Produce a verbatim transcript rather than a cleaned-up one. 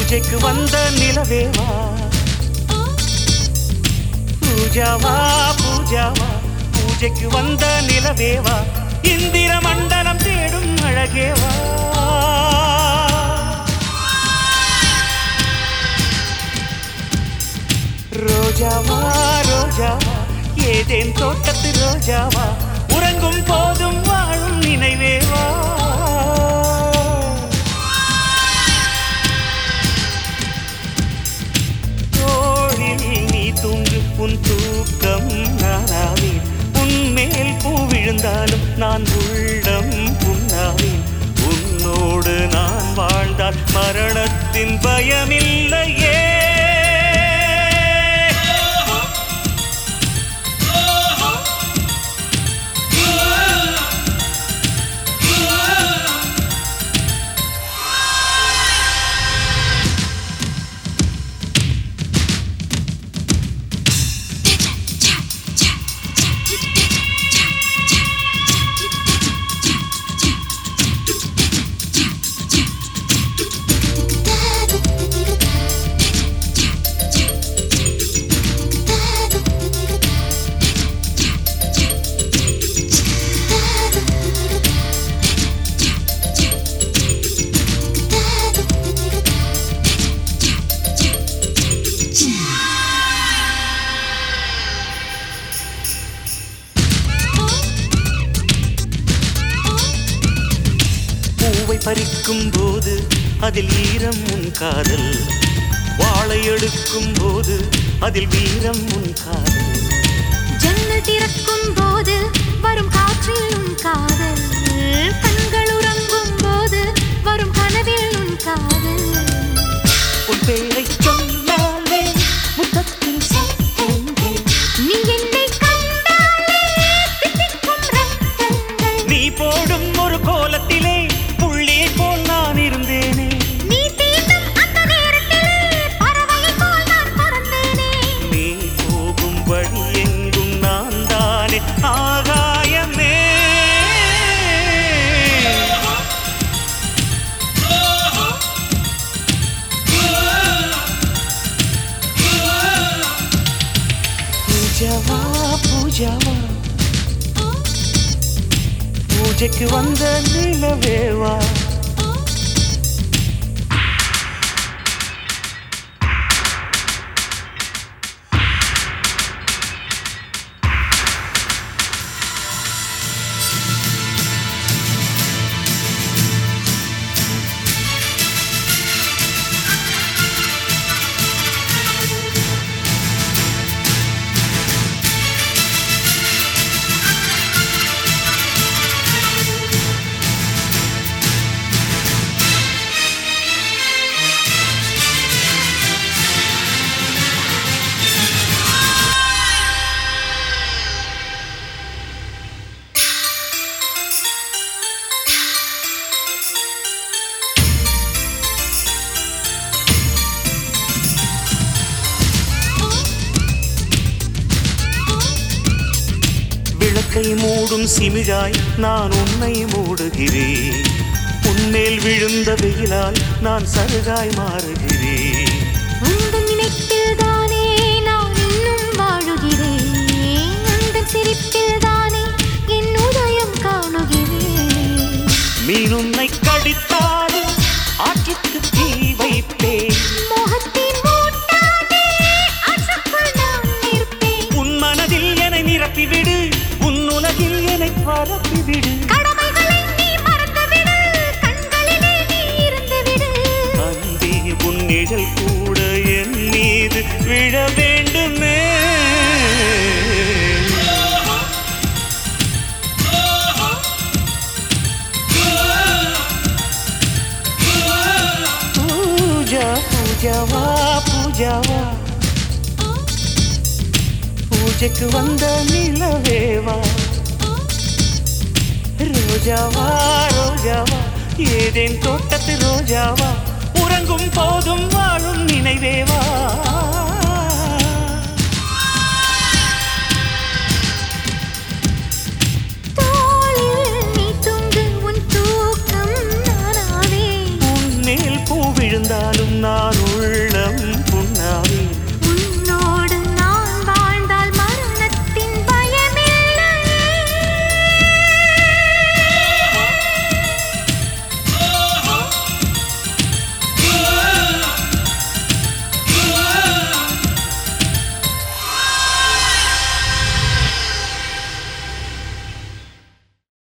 பூஜைக்கு வந்த நிலவேவா பூஜாவா பூஜாவா பூஜைக்கு வந்த நிலவேவா இந்திர மண்டலம் தேடும் அழகேவா ரோஜாவா ரோஜாவா ஏதேன் தோட்டத்து ரோஜாவா உறங்கும் போதும் வாழும் நினைவேவா தோழில் நீ தூங்கு உன் தூக்கம் நானாவேன் உன்மேல் பூ விழுந்தாலும் நான் உள்ளம் புண்ணாவேன் உன்னோடு நான் வாழ்ந்தால் மரணத்தின் பயமில்லையே பறிக்கும் போது அதில் ஈரம் உன் காதல் வாழை எடுக்கும் போது அதில் வீரம் உன் காதல் ஜன்னல் திறக்கும் போது வரும் காற்றில் உன் காதல் கண்கள் உறங்கும் போது வரும் கனவில் உன் காதல் உன் பேரை சொன்னாலே முத்தத்தில் சத்தங்கள் நீ என்னை கண்டாலே தித்திக்கும் ரத்தங்கள் நீ போடும் ஒரு கோலத்திலே போல் நான் இருந்தேனே நீ தீண்டும் அந்த நேரத்திலே பறவை போல் நான் பறந்தேனே நீ போகும் வழி எங்கும் நான் தானே ஆகாயமே பூஜாவா பூஜாவா பூஜைக்கு வந்த நிலவேவா மூடும் சிமிழாய் நான் உன்னை மூடுகிறேன் உன்மேல் விழுந்த வெயிலால் நான் சருகாய் மாறுகிறேன் உந்தன் நினைப்பில் தானே நான் இன்னும் வாழுகிறேன் உந்தன் சிரிப்பில் தானே என் உதயம் காணுகிறேன் மீன் உன்னை கடித்தாலும் ஆற்றுக்கு தீ வைப்பேன் மோகத்தின் மூட்டாதே ஆற்றுக்குள் நான் நிற்பேன் உன் மனதில் என்னை நிரப்பிவிடு உலகில் என்னை பரப்பிவிடு கடமைகளை நீ மறந்துவிடு கண்களிலே நீ இருந்துவிடு அன்பே உன் நிழல் கூட என் மீது விழ வேண்டுமே பூஜா பூஜாவா பூஜாவா பூஜைக்கு வந்த நிலவேவா ரோஜாவா ரோஜாவா ஏதேன் தோட்டத்து ரோஜாவா உறங்கும் போதும் வாழும் நினைவேவா